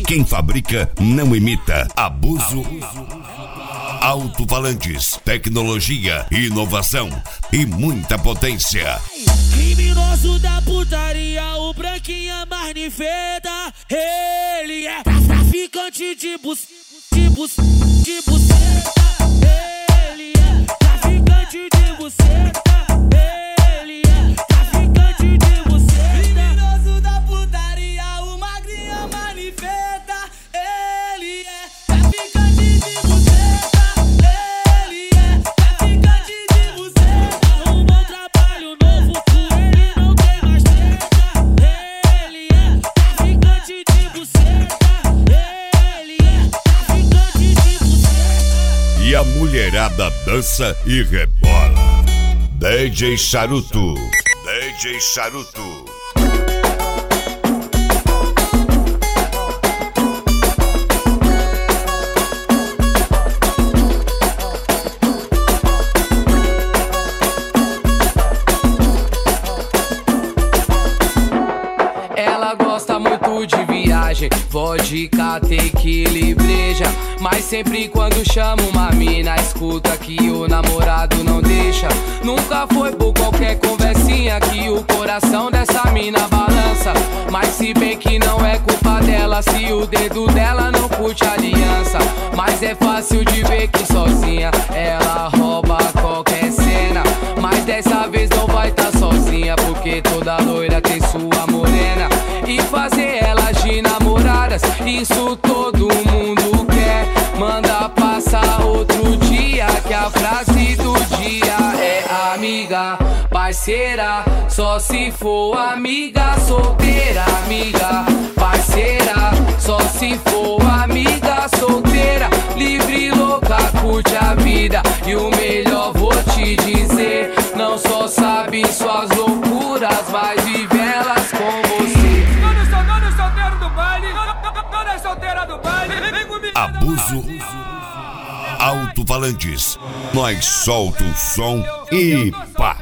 Quem fabrica não imita. Abuso. Alto-falantes, tecnologia, inovação e muita potência. Criminoso da putaria, o branquinha marnifeta. Ele é traficante de buceta. Ele é traficante de buceta. Ele é traficante de buceta. Criminoso da putaria, o magrinha manifesta. Ele é traficante de buceta. Ele é traficante de buceta. Arruma um trabalho novo com ele, não tem mais treta. Ele é traficante de buceta. Ele é traficante de buceta. E a mulherada dança e rebola. DJ Charuto. DJ Charuto. Ela gosta muito de viagem, vodka, tequila e breja. Mas sempre quando chama uma mina, escuta que o namorado não deixa. Nunca foi por qualquer conversinha que o coração dessa mina balança. Mas se bem que não é culpa dela, se o dedo dela não curte a aliança. Mas é fácil de ver que sozinha ela rouba qualquer cena. Mas dessa vez não vai tá sozinha, porque toda loira tem sua morena. E fazer elas de namoradas, isso todo mundo quer. Manda passar outro dia, que a frase do dia é amiga, parceira. Só se for amiga solteira, amiga, parceira. Só se for amiga solteira, livre, louca, curte a vida. E o melhor vou te dizer, não só sabe suas loucuras, mas vive elas com você. Dona solteira do baile, dona solteira do baile, vem comigo. Abuso. Alto-falantes. Nós solta o som e pá.